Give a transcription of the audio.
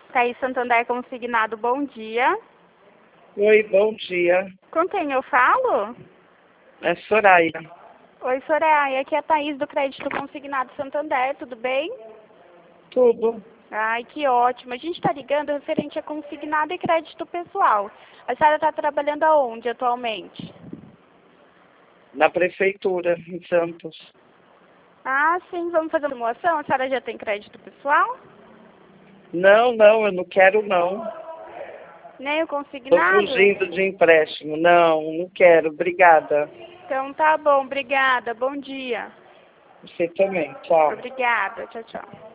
Thaís Santander Consignado, bom dia. Oi, bom dia. Com quem eu falo? É Soraya. Oi, Soraya. Aqui é a Thaís do Crédito Consignado Santander, tudo bem? Tudo. Ai, que ótimo. A gente está ligando referente a consignado e crédito pessoal. A senhora está trabalhando aonde atualmente? Na prefeitura, em Santos. Ah, sim. Vamos fazer uma simulação? A senhora já tem crédito pessoal? Não, eu não quero não. Nem o Estou consignado? fugindo de empréstimo. Não quero. Obrigada. Então tá bom, obrigada. Bom dia. Você também. Tchau. Obrigada. Tchau, tchau.